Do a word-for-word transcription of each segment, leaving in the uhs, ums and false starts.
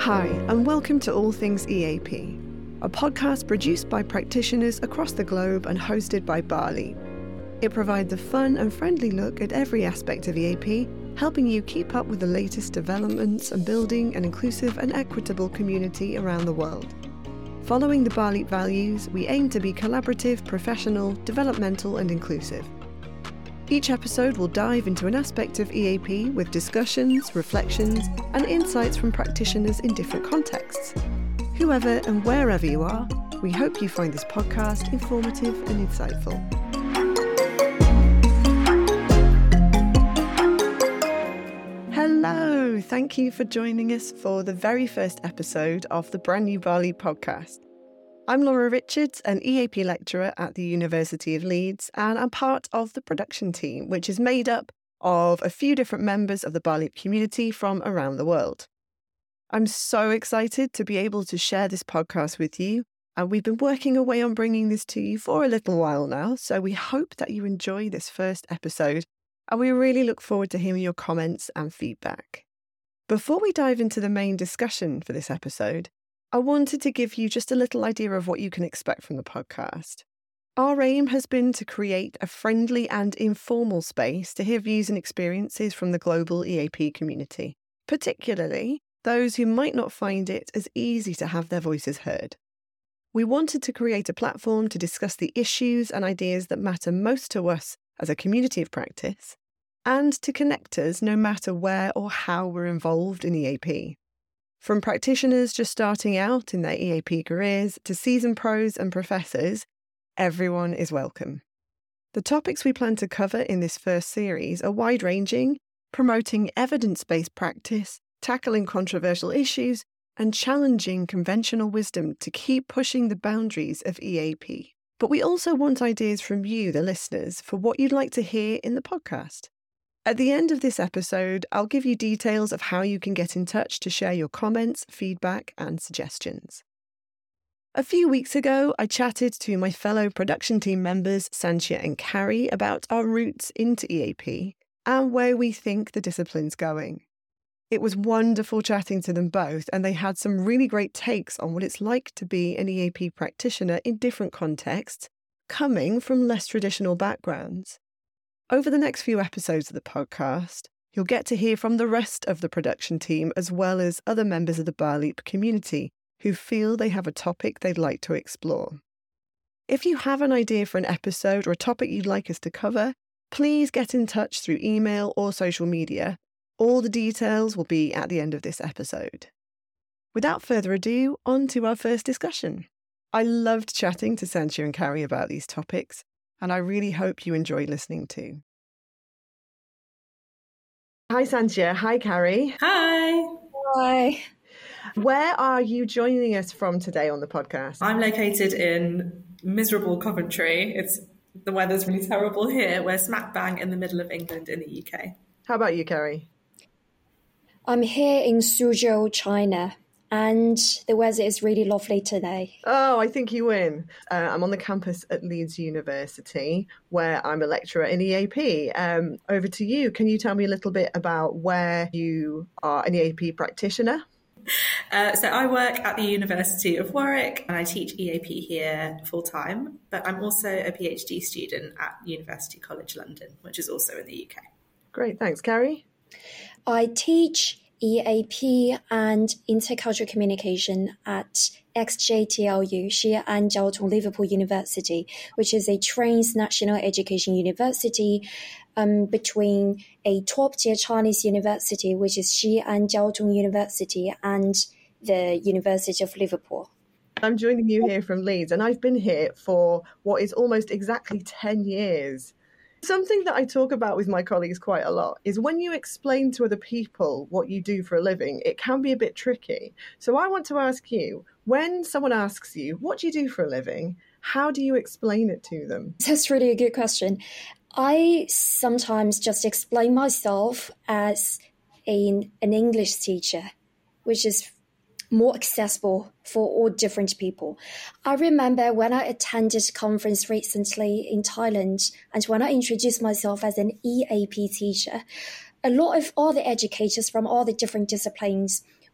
Hi, and welcome to All Things E A P, a podcast produced by practitioners across the globe and hosted by Barleap. It provides a fun and friendly look at every aspect of E A P, helping you keep up with the latest developments and building an inclusive and equitable community around the world. Following the Barleap values, we aim to be collaborative, professional, developmental and inclusive. Each episode will dive into an aspect of E A P with discussions, reflections, and insights from practitioners in different contexts. Whoever and wherever you are, we hope you find this podcast informative and insightful. Hello, thank you for joining us for the very first episode of the brand new Barleap podcast. I'm Laura Richards, an E A P lecturer at the University of Leeds, and I'm part of the production team, which is made up of a few different members of the Barleap community from around the world. I'm so excited to be able to share this podcast with you, and we've been working away on bringing this to you for a little while now, so we hope that you enjoy this first episode, and we really look forward to hearing your comments and feedback. Before we dive into the main discussion for this episode, I wanted to give you just a little idea of what you can expect from the podcast. Our aim has been to create a friendly and informal space to hear views and experiences from the global E A P community, particularly those who might not find it as easy to have their voices heard. We wanted to create a platform to discuss the issues and ideas that matter most to us as a community of practice, and to connect us no matter where or how we're involved in E A P. From practitioners just starting out in their E A P careers to seasoned pros and professors, everyone is welcome. The topics we plan to cover in this first series are wide-ranging, promoting evidence-based practice, tackling controversial issues, and challenging conventional wisdom to keep pushing the boundaries of E A P. But we also want ideas from you, the listeners, for what you'd like to hear in the podcast. At the end of this episode, I'll give you details of how you can get in touch to share your comments, feedback, and suggestions. A few weeks ago, I chatted to my fellow production team members, Sanchia and Carrie, about our routes into E A P and where we think the discipline's going. It was wonderful chatting to them both, and they had some really great takes on what it's like to be an E A P practitioner in different contexts, coming from less traditional backgrounds. Over the next few episodes of the podcast, you'll get to hear from the rest of the production team as well as other members of the Barleap community who feel they have a topic they'd like to explore. If you have an idea for an episode or a topic you'd like us to cover, please get in touch through email or social media. All the details will be at the end of this episode. Without further ado, on to our first discussion. I loved chatting to Sanchia and Carrie about these topics, and I really hope you enjoy listening too. Hi, Sanchia. Hi, Carrie. Hi. Hi. Where are you joining us from today on the podcast? I'm located in miserable Coventry. It's the weather's really terrible here. We're smack bang in the middle of England in the U K. How about you, Carrie? I'm here in Suzhou, China, and the weather is really lovely today. Oh, I think you win. Uh, I'm on the campus at Leeds University, where I'm a lecturer in E A P. Um, over to you. Can you tell me a little bit about where you are an E A P practitioner? Uh, so I work at the University of Warwick and I teach E A P here full time, but I'm also a PhD student at University College London, which is also in the U K. Great, thanks. Carrie? I teach E A P and intercultural communication at X J T L U, Xie An Jiao Tong Liverpool University, which is a transnational education university um, between a top-tier Chinese university, which is Xie An Jiao Tong University, and the University of Liverpool. I'm joining you here from Leeds, and I've been here for what is almost exactly ten years. Something that I talk about with my colleagues quite a lot is when you explain to other people what you do for a living, it can be a bit tricky. So I want to ask you, when someone asks you, what do you do for a living? How do you explain it to them? That's really a good question. I sometimes just explain myself as a, an English teacher, which is more accessible for all different people. I remember when I attended a conference recently in Thailand, and when I introduced myself as an E A P teacher, a lot of all the educators from all the different disciplines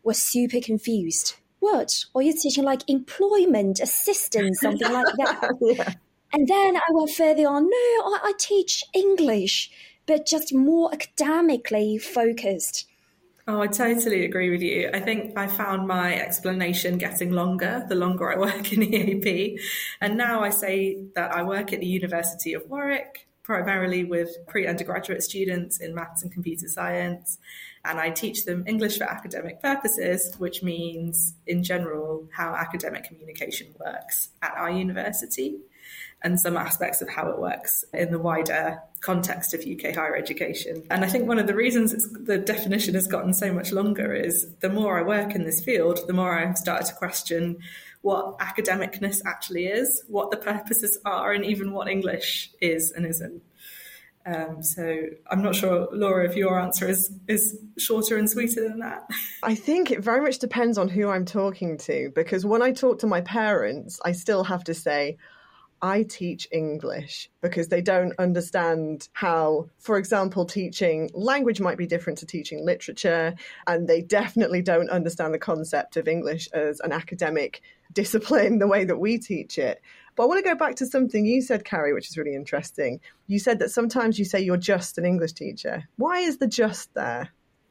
were super confused. What? Are you teaching like employment assistance, something like that? Yeah. And then I went further on, no, I, I teach English, but just more academically focused. Oh, I totally agree with you. I think I found my explanation getting longer the longer I work in E A P. And now I say that I work at the University of Warwick, primarily with pre-undergraduate students in maths and computer science. And I teach them English for academic purposes, which means, in general, how academic communication works at our university and some aspects of how it works in the wider context of U K higher education. And I think one of the reasons it's, the definition has gotten so much longer is the more I work in this field, the more I've started to question what academicness actually is, what the purposes are, and even what English is and isn't. Um, so I'm not sure, Laura, if your answer is, is shorter and sweeter than that. I think it very much depends on who I'm talking to, because when I talk to my parents, I still have to say, I teach English, because they don't understand how, for example, teaching language might be different to teaching literature, and they definitely don't understand the concept of English as an academic discipline the way that we teach it. But I want to go back to something you said, Carrie, which is really interesting. You said that sometimes you say you're just an English teacher. Why is the just there?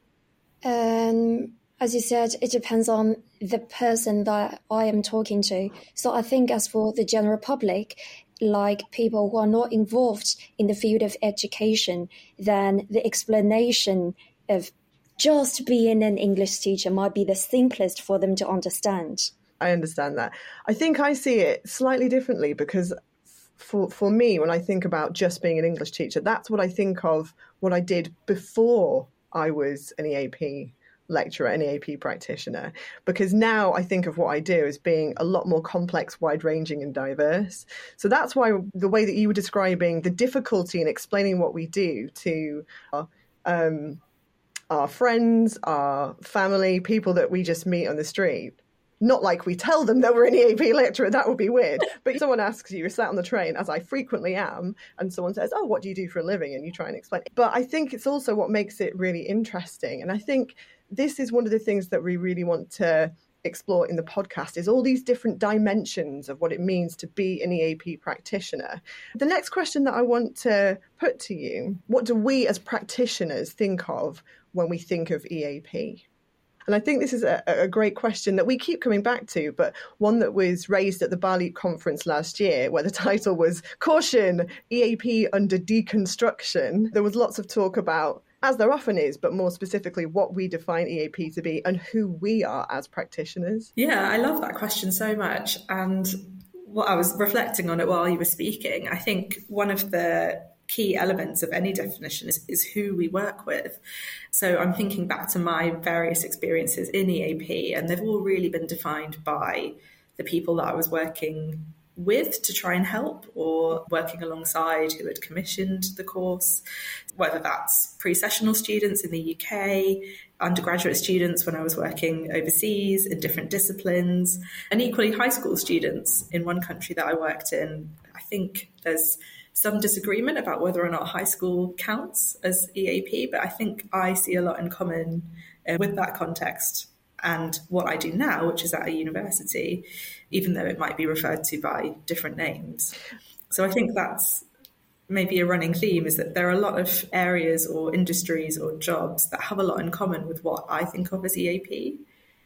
Um, as you said, it depends on the person that I am talking to. So I think as for the general public, like people who are not involved in the field of education, then the explanation of just being an English teacher might be the simplest for them to understand. I understand that. I think I see it slightly differently, because for for me, when I think about just being an English teacher, that's what I think of what I did before I was an E A P lecturer, an E A P practitioner, because now I think of what I do as being a lot more complex, wide-ranging and diverse. So that's why the way that you were describing the difficulty in explaining what we do to our, um, our friends, our family, people that we just meet on the street. Not like we tell them that we're an E A P lecturer, that would be weird. But someone asks you, you're sat on the train, as I frequently am, and someone says, oh, what do you do for a living? And you try and explain. But I think it's also what makes it really interesting. And I think this is one of the things that we really want to explore in the podcast, is all these different dimensions of what it means to be an E A P practitioner. The next question that I want to put to you, what do we as practitioners think of when we think of E A P? And I think this is a, a great question that we keep coming back to, but one that was raised at the BALEAP conference last year, where the title was Caution, E A P under Deconstruction. There was lots of talk about, as there often is, but more specifically, what we define E A P to be and who we are as practitioners. Yeah, I love that question so much. And what I was reflecting on it while you were speaking, I think one of the key elements of any definition is, is who we work with. So I'm thinking back to my various experiences in E A P, and they've all really been defined by the people that I was working with to try and help, or working alongside, who had commissioned the course, whether that's pre-sessional students in the U K, undergraduate students when I was working overseas in different disciplines, and equally high school students in one country that I worked in. I think there's some disagreement about whether or not high school counts as E A P, but I think I see a lot in common uh, with that context and what I do now, which is at a university, even though it might be referred to by different names. So I think that's maybe a running theme, is that there are a lot of areas or industries or jobs that have a lot in common with what I think of as E A P,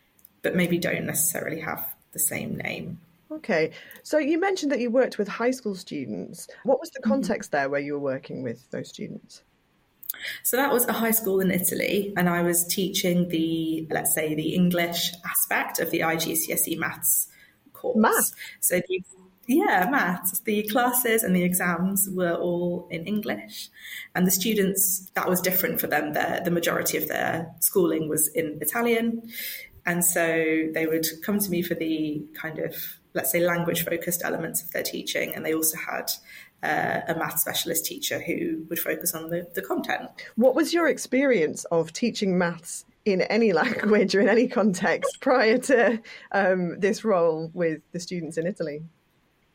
but maybe don't necessarily have the same name. Okay, so you mentioned that you worked with high school students. What was the context there where you were working with those students? So that was a high school in Italy, and I was teaching the, let's say, the English aspect of the I G C S E maths course. Maths? So the, yeah, maths. The classes and the exams were all in English, and the students, that was different for them. The, the majority of their schooling was in Italian, and so they would come to me for the kind of, let's say, language-focused elements of their teaching, and they also had uh, a math specialist teacher who would focus on the, the content. What was your experience of teaching maths in any language or in any context prior to um, this role with the students in Italy?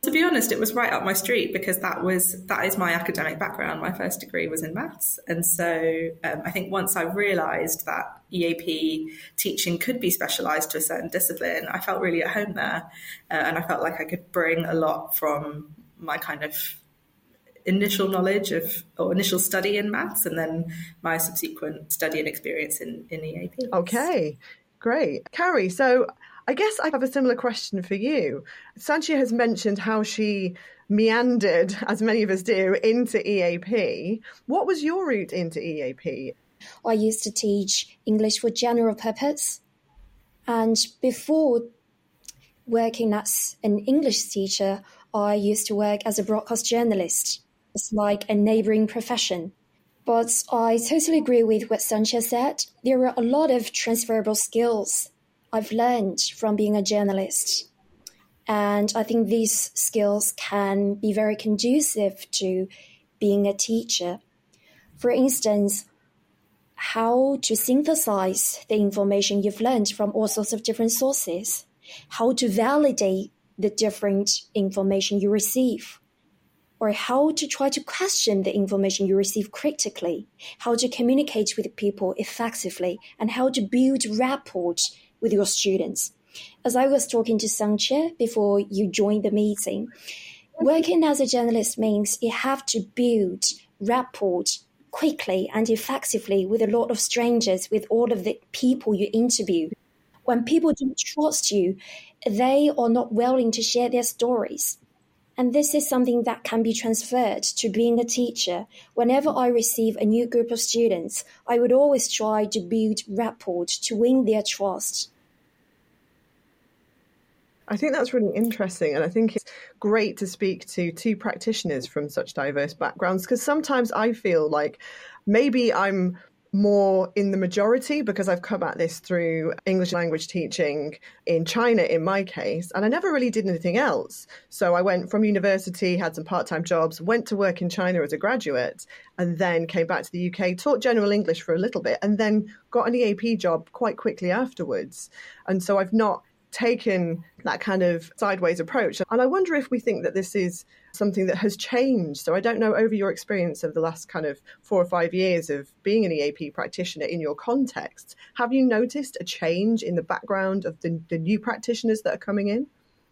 To be honest, it was right up my street because that was that is my academic background. My first degree was in maths. And so um, I think once I realised that E A P teaching could be specialised to a certain discipline, I felt really at home there. Uh, and I felt like I could bring a lot from my kind of initial knowledge of or initial study in maths and then my subsequent study and experience in, in E A P. Okay, great. Carrie, so I guess I have a similar question for you. Sanchia has mentioned how she meandered, as many of us do, into E A P. What was your route into E A P? I used to teach English for general purpose. And before working as an English teacher, I used to work as a broadcast journalist. It's like a neighboring profession. But I totally agree with what Sanchia said. There are a lot of transferable skills I've learned from being a journalist. And I think these skills can be very conducive to being a teacher. For instance, how to synthesize the information you've learned from all sorts of different sources, how to validate the different information you receive, or how to try to question the information you receive critically, how to communicate with people effectively, and how to build rapport with your students. As I was talking to Sanchia before you joined the meeting, working as a journalist means you have to build rapport quickly and effectively with a lot of strangers, with all of the people you interview. When people don't trust you, they are not willing to share their stories. And this is something that can be transferred to being a teacher. Whenever I receive a new group of students, I would always try to build rapport to win their trust. I think that's really interesting. And I think it's great to speak to two practitioners from such diverse backgrounds, because sometimes I feel like maybe I'm more in the majority because I've come at this through English language teaching in China in my case, and I never really did anything else. So I went from university, had some part-time jobs, went to work in China as a graduate, and then came back to the U K, taught general English for a little bit, and then got an E A P job quite quickly afterwards. And so I've not taken that kind of sideways approach. And I wonder if we think that this is something that has changed. So I don't know, over your experience of the last kind of four or five years of being an E A P practitioner in your context, have you noticed a change in the background of the, the new practitioners that are coming in?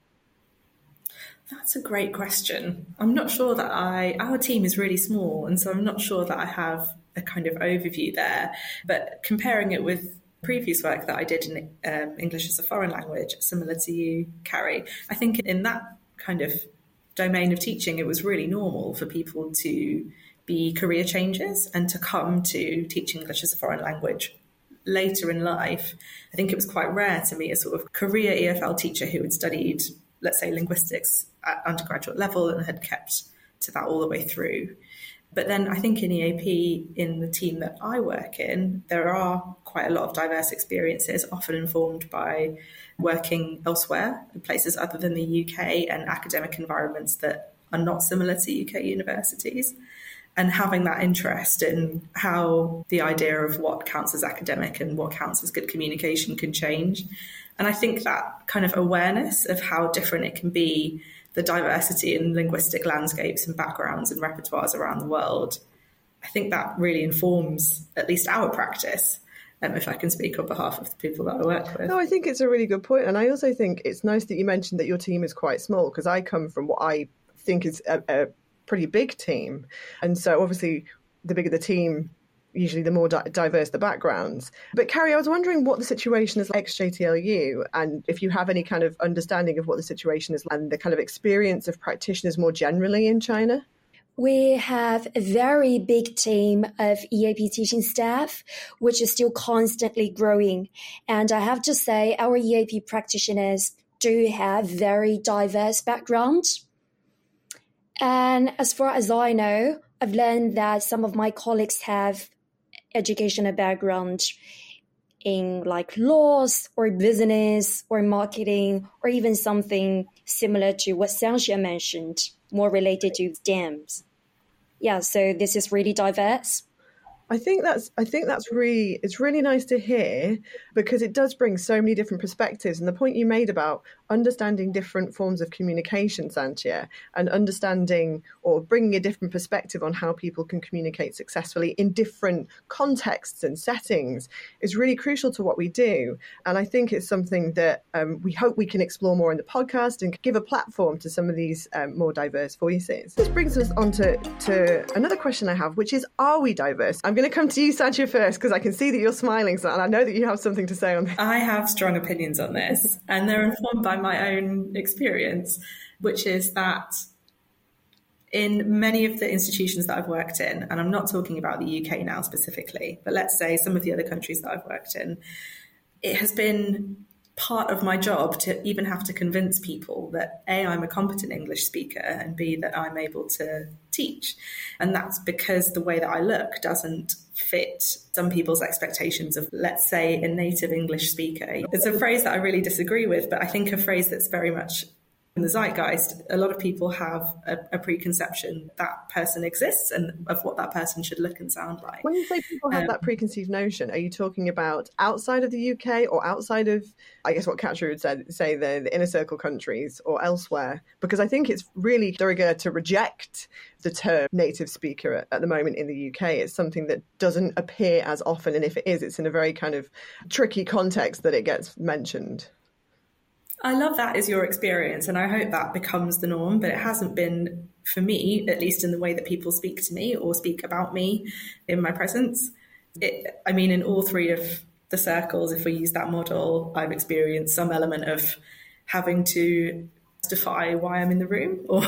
That's a great question. I'm not sure that I, our team is really small, and so I'm not sure that I have a kind of overview there. But comparing it with previous work that I did in um, English as a foreign language, similar to you, Carrie, I think in that kind of domain of teaching, it was really normal for people to be career changers and to come to teach English as a foreign language later in life. I think it was quite rare to meet a sort of career E F L teacher who had studied, let's say, linguistics at undergraduate level and had kept to that all the way through. But then I think in E A P, in the team that I work in, there are quite a lot of diverse experiences, often informed by working elsewhere in places other than the U K and academic environments that are not similar to U K universities. And having that interest in how the idea of what counts as academic and what counts as good communication can change. And I think that kind of awareness of how different it can be, the diversity in linguistic landscapes and backgrounds and repertoires around the world, I think that really informs at least our practice, um, if I can speak on behalf of the people that I work with. No, I think it's a really good point. And I also think it's nice that you mentioned that your team is quite small, because I come from what I think is a, a pretty big team. And so obviously the bigger the team, usually the more di- diverse the backgrounds. But Carrie, I was wondering what the situation is like at X J T L U, and if you have any kind of understanding of what the situation is and the kind of experience of practitioners more generally in China. We have a very big team of E A P teaching staff, which is still constantly growing. And I have to say, our E A P practitioners do have very diverse backgrounds. And as far as I know, I've learned that some of my colleagues have educational background in like laws or business or marketing, or even something similar to what Sanchia mentioned, more related to STEMs. Yeah, so this is really diverse. I think that's I think that's really it's really nice to hear, because it does bring so many different perspectives. And the point you made about understanding different forms of communication, Santia, and understanding or bringing a different perspective on how people can communicate successfully in different contexts and settings is really crucial to what we do. And I think it's something that um, we hope we can explore more in the podcast and give a platform to some of these um, more diverse voices. This brings us on to, to another question I have, which is, are we diverse? I'm going to come to you, Santia, first, because I can see that you're smiling, and I know that you have something to say on this. I have strong opinions on this, and they're informed by my own experience, which is that in many of the institutions that I've worked in, and I'm not talking about the U K now specifically, but let's say some of the other countries that I've worked in, it has been part of my job to even have to convince people that A, I'm a competent English speaker, and B, that I'm able to teach. And that's because the way that I look doesn't fit some people's expectations of, let's say, a native English speaker. It's a phrase that I really disagree with, but I think a phrase that's very much in the zeitgeist. A lot of people have a, a preconception that person exists and of what that person should look and sound like. When you say people have um, that preconceived notion, are you talking about outside of the U K or outside of, I guess what Katri would say, say the, the inner circle countries or elsewhere? Because I think it's really de rigueur to reject the term native speaker at, at the moment in the U K. It's something that doesn't appear as often. And if it is, it's in a very kind of tricky context that it gets mentioned. I love that as your experience, and I hope that becomes the norm, but it hasn't been for me, at least in the way that people speak to me or speak about me in my presence. It, I mean, in all three of the circles, if we use that model, I've experienced some element of having to justify why I'm in the room or,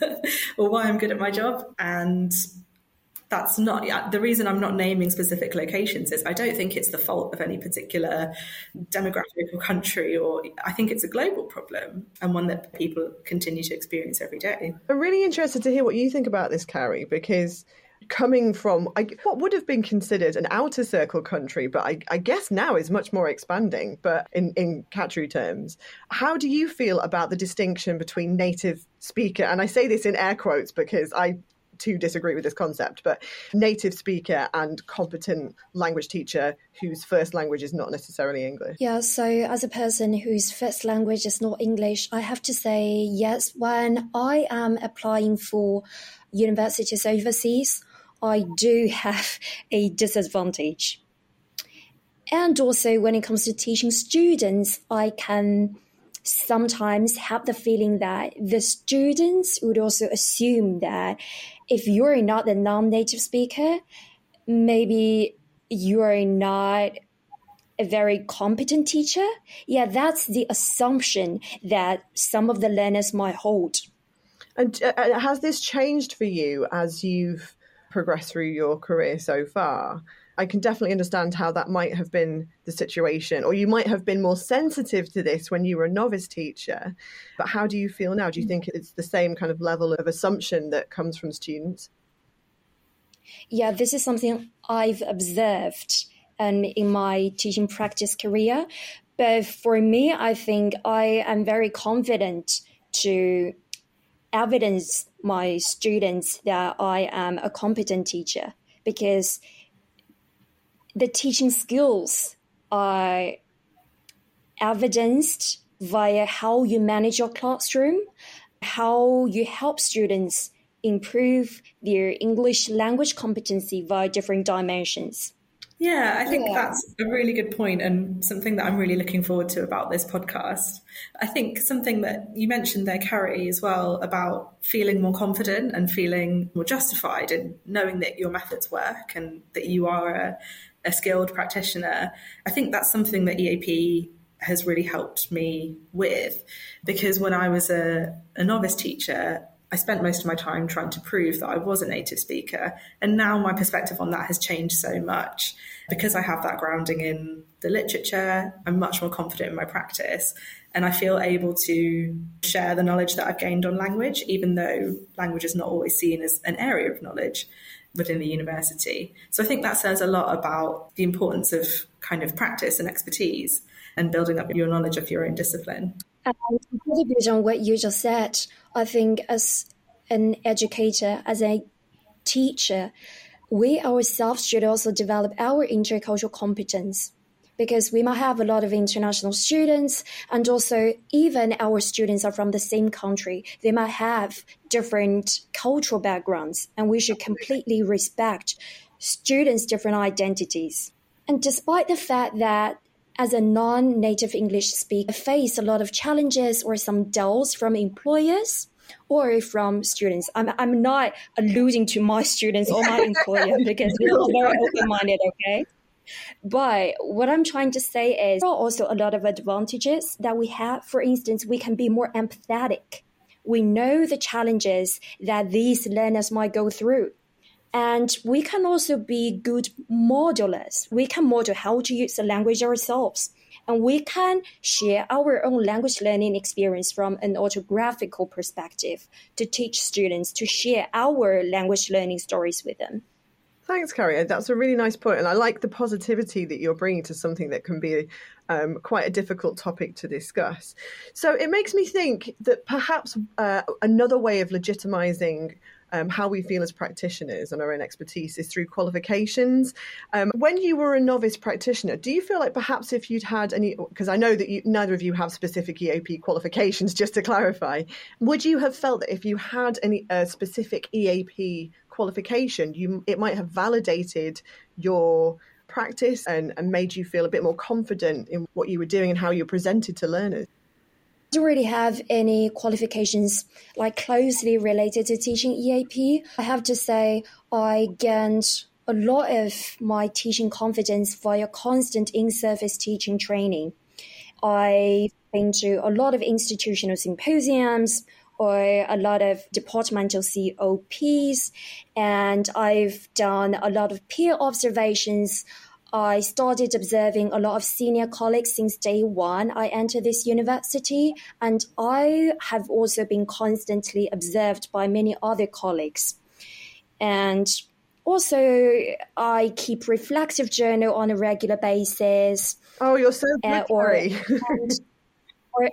or why I'm good at my job. And that's not the reason I'm not naming specific locations is I don't think it's the fault of any particular demographic or country, or I think it's a global problem and one that people continue to experience every day. I'm really interested to hear what you think about this, Carrie, because coming from I, what would have been considered an outer circle country, but I, I guess now is much more expanding, but in, in Katri terms, how do you feel about the distinction between native speaker, and I say this in air quotes because I to disagree with this concept, but native speaker and competent language teacher whose first language is not necessarily English? Yeah, so as a person whose first language is not English, I have to say yes. When I am applying for universities overseas, I do have a disadvantage. And also when it comes to teaching students, I can sometimes have the feeling that the students would also assume that if you're not a non-native speaker, maybe you're not a very competent teacher. Yeah, that's the assumption that some of the learners might hold. And uh, has this changed for you as you've progressed through your career so far? I can definitely understand how that might have been the situation, or you might have been more sensitive to this when you were a novice teacher. But how do you feel now? Do you think it's the same kind of level of assumption that comes from students? Yeah, this is something I've observed um, in my teaching practice career. But for me, I think I am very confident to evidence my students that I am a competent teacher, because the teaching skills are evidenced via how you manage your classroom, how you help students improve their English language competency via different dimensions. Yeah, I think yeah. that's a really good point, and something that I'm really looking forward to about this podcast. I think something that you mentioned there, Carrie, as well, about feeling more confident and feeling more justified in knowing that your methods work and that you are a, a skilled practitioner. I think that's something that E A P has really helped me with, because when I was a, a novice teacher, I spent most of my time trying to prove that I was a native speaker. And now my perspective on that has changed so much. Because I have that grounding in the literature, I'm much more confident in my practice. And I feel able to share the knowledge that I've gained on language, even though language is not always seen as an area of knowledge within the university. So I think that says a lot about the importance of kind of practice and expertise and building up your knowledge of your own discipline. And to contribute on what you just said, I think as an educator, as a teacher, we ourselves should also develop our intercultural competence, because we might have a lot of international students, and also even our students are from the same country. They might have different cultural backgrounds, and we should completely respect students' different identities. And despite the fact that as a non-native English speaker, I face a lot of challenges or some doubts from employers or from students. I'm, I'm not alluding to my students or my employer because we're all very open-minded, okay? But what I'm trying to say is there are also a lot of advantages that we have. For instance, we can be more empathetic. We know the challenges that these learners might go through. And we can also be good modelers. We can model how to use the language ourselves. And we can share our own language learning experience from an autographical perspective to teach students to share our language learning stories with them. Thanks, Carrie. That's a really nice point. And I like the positivity that you're bringing to something that can be um, quite a difficult topic to discuss. So it makes me think that perhaps uh, another way of legitimizing Um, how we feel as practitioners and our own expertise is through qualifications. Um, when you were a novice practitioner, do you feel like perhaps if you'd had any, because I know that you, neither of you have specific E A P qualifications, just to clarify, would you have felt that if you had any uh, specific E A P qualification, you it might have validated your practice and, and made you feel a bit more confident in what you were doing and how you presented to learners? I don't really have any qualifications like closely related to teaching E A P. I have to say I gained a lot of my teaching confidence via constant in-service teaching training. I've been to a lot of institutional symposiums or a lot of departmental C O Ps, and I've done a lot of peer observations. I started observing a lot of senior colleagues since day one I entered this university, and I have also been constantly observed by many other colleagues. And also, I keep reflective journal on a regular basis. Oh, you're so good, uh, or, attend, or,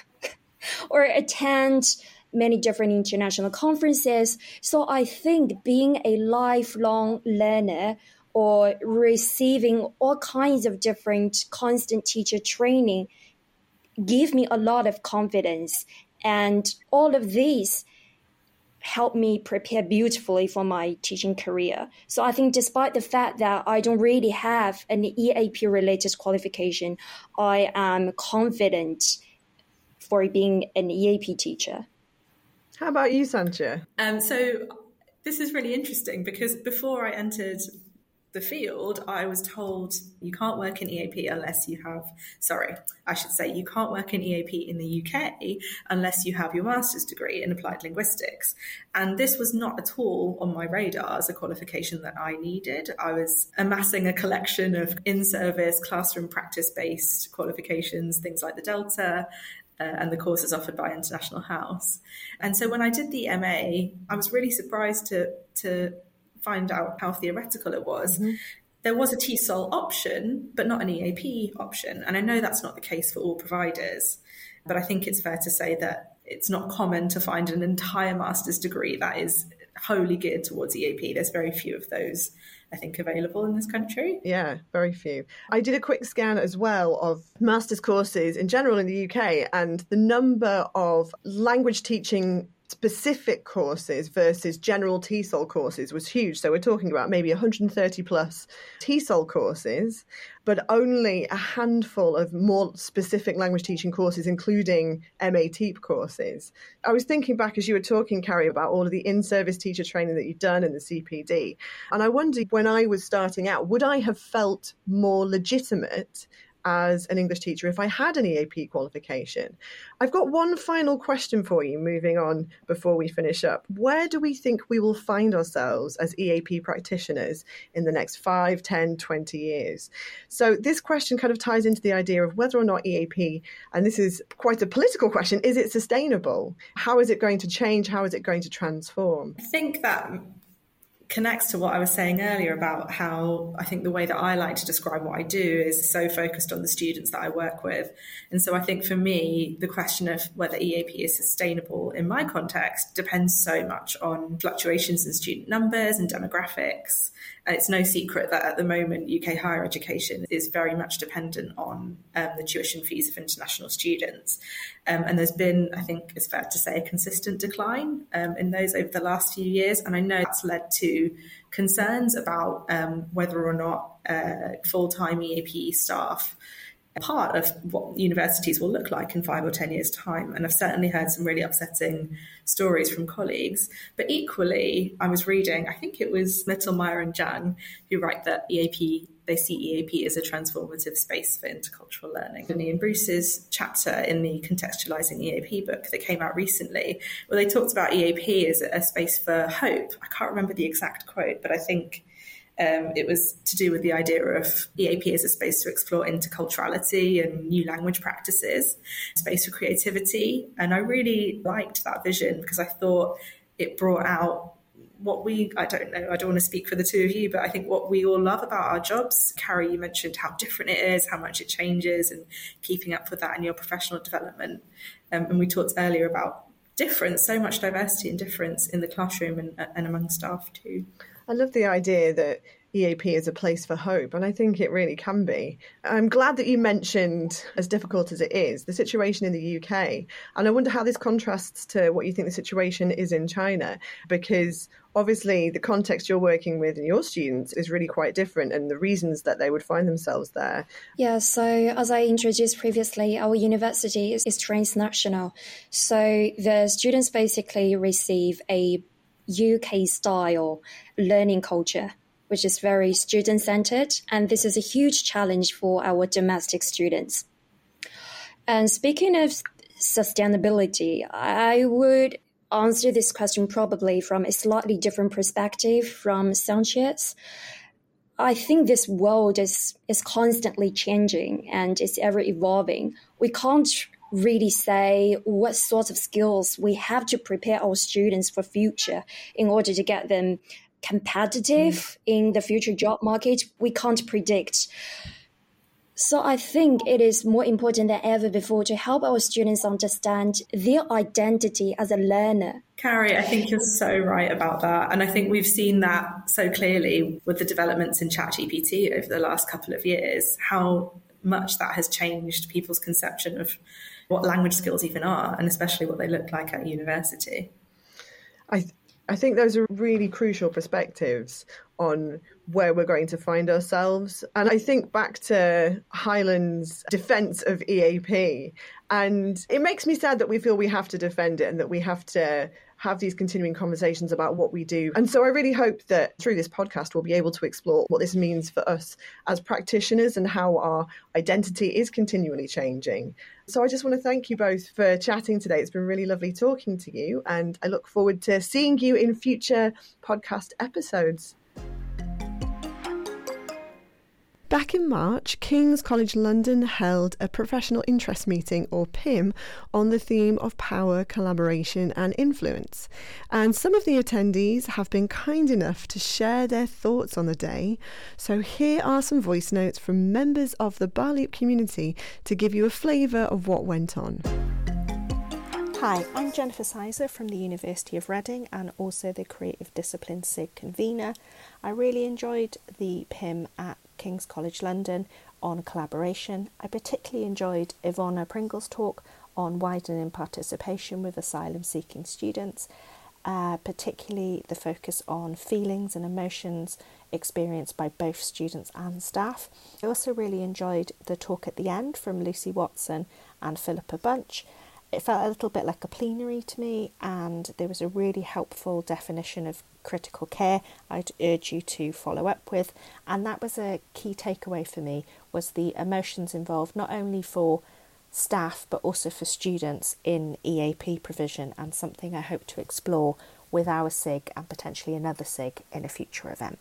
or attend many different international conferences. So I think being a lifelong learner or receiving all kinds of different constant teacher training give me a lot of confidence. And all of these help me prepare beautifully for my teaching career. So I think despite the fact that I don't really have an E A P-related qualification, I am confident for being an E A P teacher. How about you, Sancha? Um, so this is really interesting because before I entered the field, I was told you can't work in E A P unless you have, sorry, I should say you can't work in E A P in the U K unless you have your master's degree in applied linguistics. And this was not at all on my radar as a qualification that I needed. I was amassing a collection of in-service, classroom practice-based qualifications, things like the Delta, Uh, and the courses offered by International House. And so when I did the M A, I was really surprised to to find out how theoretical it was. Mm-hmm. There was a T E S O L option, but not an E A P option. And I know that's not the case for all providers, but I think it's fair to say that it's not common to find an entire master's degree that is wholly geared towards E A P. There's very few of those, I think, available in this country. Yeah, very few. I did a quick scan as well of master's courses in general in the U K, and the number of language teaching specific courses versus general T E S O L courses was huge. So we're talking about maybe one hundred thirty plus T E S O L courses, but only a handful of more specific language teaching courses, including M A T E P courses. I was thinking back as you were talking, Carrie, about all of the in-service teacher training that you've done in the C P D. And I wondered, when I was starting out, would I have felt more legitimate as an English teacher if I had an E A P qualification? I've got one final question for you, moving on before we finish up. Where do we think we will find ourselves as E A P practitioners in the next five, ten, twenty years? So this question kind of ties into the idea of whether or not E A P, and this is quite a political question, is it sustainable? How is it going to change? How is it going to transform? I think that connects to what I was saying earlier about how I think the way that I like to describe what I do is so focused on the students that I work with. And so I think for me, the question of whether E A P is sustainable in my context depends so much on fluctuations in student numbers and demographics. And it's no secret that at the moment, U K higher education is very much dependent on um, the tuition fees of international students. Um, and there's been, I think it's fair to say, a consistent decline um, in those over the last few years. And I know that's led to concerns about um, whether or not uh, full-time E A P staff part of what universities will look like in five or ten years' time. And I've certainly heard some really upsetting stories from colleagues. But equally, I was reading, I think it was Mittelmeier and Jung, who write that E A P, they see E A P as a transformative space for intercultural learning. And Ian Bruce's chapter in the Contextualizing E A P book that came out recently, where they talked about E A P as a space for hope. I can't remember the exact quote, but I think Um, it was to do with the idea of E A P as a space to explore interculturality and new language practices, space for creativity. And I really liked that vision because I thought it brought out what we, I don't know, I don't want to speak for the two of you, but I think what we all love about our jobs. Carrie, you mentioned how different it is, how much it changes, and keeping up with that in your professional development. Um, and we talked earlier about difference, so much diversity and difference in the classroom and, and among staff too. I love the idea that E A P is a place for hope, and I think it really can be. I'm glad that you mentioned, as difficult as it is, the situation in the U K. And I wonder how this contrasts to what you think the situation is in China, because obviously the context you're working with and your students is really quite different, and the reasons that they would find themselves there. Yeah, so as I introduced previously, our university is, is transnational. So the students basically receive a U K-style learning culture, which is very student-centered, and this is a huge challenge for our domestic students. And speaking of sustainability, I would answer this question probably from a slightly different perspective from Sanchez. I think this world is, is constantly changing and it's ever evolving. We can't really say what sorts of skills we have to prepare our students for future in order to get them competitive mm. in the future job market. We can't predict. So I think it is more important than ever before to help our students understand their identity as a learner. Carrie, I think you're so right about that. And I think we've seen that so clearly with the developments in ChatGPT over the last couple of years, how much that has changed people's conception of what language skills even are, and especially what they look like at university. I th- I think those are really crucial perspectives on where we're going to find ourselves. And I think back to Highland's defence of E A P, and it makes me sad that we feel we have to defend it and that we have to have these continuing conversations about what we do. And so I really hope that through this podcast, we'll be able to explore what this means for us as practitioners and how our identity is continually changing. So I just want to thank you both for chatting today. It's been really lovely talking to you, and I look forward to seeing you in future podcast episodes. Back in March, King's College London held a professional interest meeting, or P I M, on the theme of power, collaboration and influence. And some of the attendees have been kind enough to share their thoughts on the day. So here are some voice notes from members of the Barleap community to give you a flavour of what went on. Hi, I'm Jennifer Sizer from the University of Reading and also the Creative Disciplines S I G convener. I really enjoyed the P I M at King's College London on collaboration. I particularly enjoyed Ivona Pringle's talk on widening participation with asylum-seeking students, uh, particularly the focus on feelings and emotions experienced by both students and staff. I also really enjoyed the talk at the end from Lucy Watson and Philippa Bunch. It felt a little bit like a plenary to me, and there was a really helpful definition of critical care I'd urge you to follow up with. And that was a key takeaway for me, was the emotions involved not only for staff but also for students in E A P provision, and something I hope to explore with our S I G and potentially another S I G in a future event.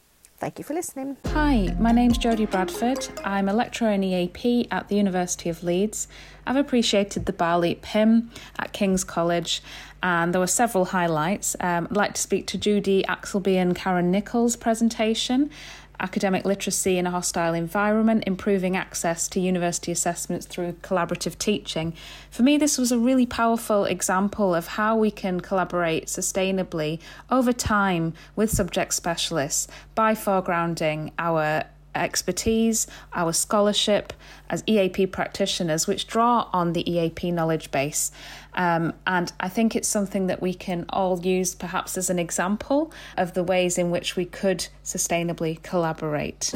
Thank you for listening. Hi, my name's Jodie Bradford. I'm a lecturer in E A P at the University of Leeds. I've appreciated the Barley P I M at King's College, and there were several highlights. Um, I'd like to speak to Judy Axelby and Karen Nichols' presentation, Academic Literacy in a Hostile Environment, Improving Access to University Assessments Through Collaborative Teaching. For me, this was a really powerful example of how we can collaborate sustainably over time with subject specialists by foregrounding our expertise, our scholarship as E A P practitioners, which draw on the E A P knowledge base. Um, and I think it's something that we can all use perhaps as an example of the ways in which we could sustainably collaborate.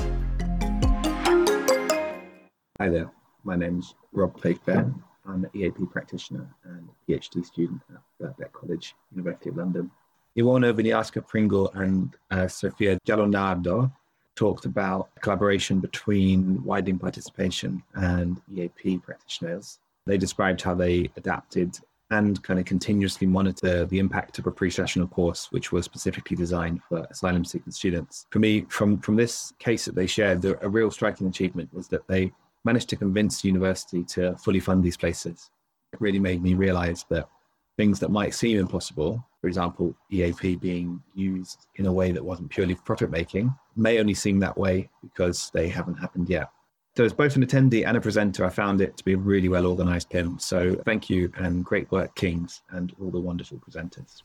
Hi there, my name's Rob Playfair. I'm an E A P practitioner and PhD student at Birkbeck College, University of London. Ioana Viniarska Pringle and uh, Sofia Giallonardo talked about collaboration between widening participation and E A P practitioners. They described how they adapted and kind of continuously monitor the impact of a pre-sessional course, which was specifically designed for asylum-seeking students. For me, from, from this case that they shared, the, a real striking achievement was that they managed to convince the university to fully fund these places. It really made me realize that things that might seem impossible, for example, E A P being used in a way that wasn't purely profit-making, may only seem that way because they haven't happened yet. So as both an attendee and a presenter, I found it to be a really well-organised P I M. So thank you and great work, Kings, and all the wonderful presenters.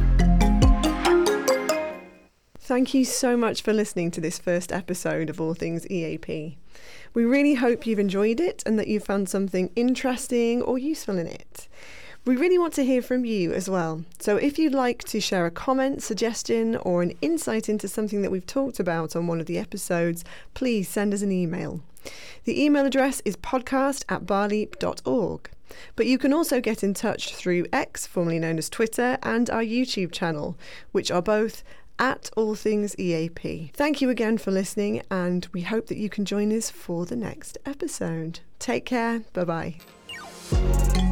Thank you so much for listening to this first episode of All Things E A P. We really hope you've enjoyed it and that you found something interesting or useful in it. We really want to hear from you as well. So if you'd like to share a comment, suggestion, or an insight into something that we've talked about on one of the episodes, please send us an email. The email address is podcast at barleap dot org. But you can also get in touch through X, formerly known as Twitter, and our YouTube channel, which are both at All Things E A P. Thank you again for listening, and we hope that you can join us for the next episode. Take care. Bye-bye.